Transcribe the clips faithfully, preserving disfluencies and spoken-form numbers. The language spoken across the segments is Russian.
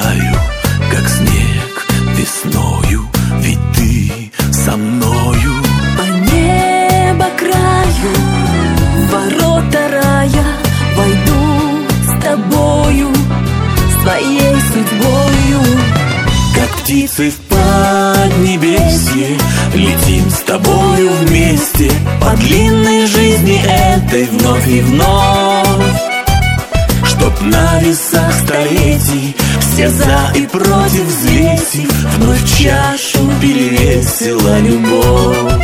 таю, как снег весною, ведь ты со мною. По небо краю, в ворота рая войду с тобою, своей судьбою. Как птицы в поднебесье летим с тобою вместе по длинной жизни этой вновь и вновь. Чтоб на весах столетий все за и против взвесив, вновь чашу перевесила любовь.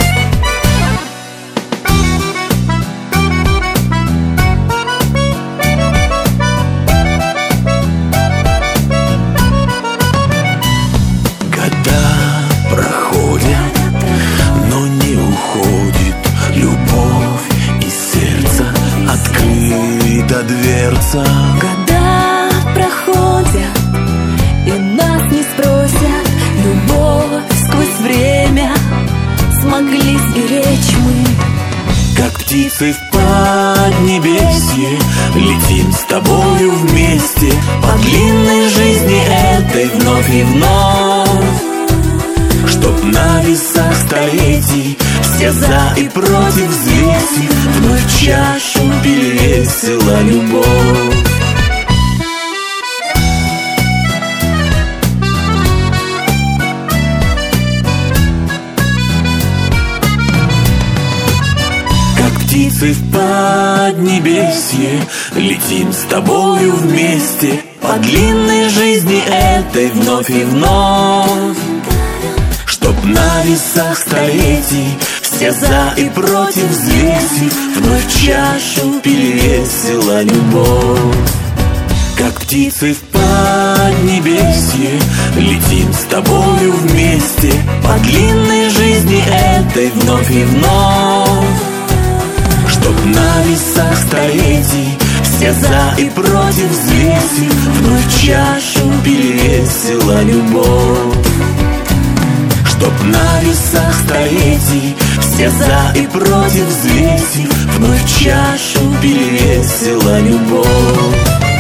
Года проходят, но не уходит любовь, из сердца открыта дверца. Года проходят, и нас не спросят, любовь сквозь время смогли сберечь мы. Как птицы в поднебесье летим с тобою вместе по длинной жизни этой вновь и вновь. Чтоб на весах столетий все за и против взвесив, вновь чашу перевесила любовь. Птицы в поднебесье летим с тобою вместе по длинной жизни этой вновь и вновь. Чтоб на весах столетий все за и против взвесив, вновь чашу перевесила любовь. Как птицы в поднебесье летим с тобою вместе по длинной жизни этой вновь и вновь. Чтоб на весах столетий все за и против взвесив, вновь чашу перевесила любовь. Чтоб на весах столетий все за и против взвесив, вновь чашу перевесила любовь.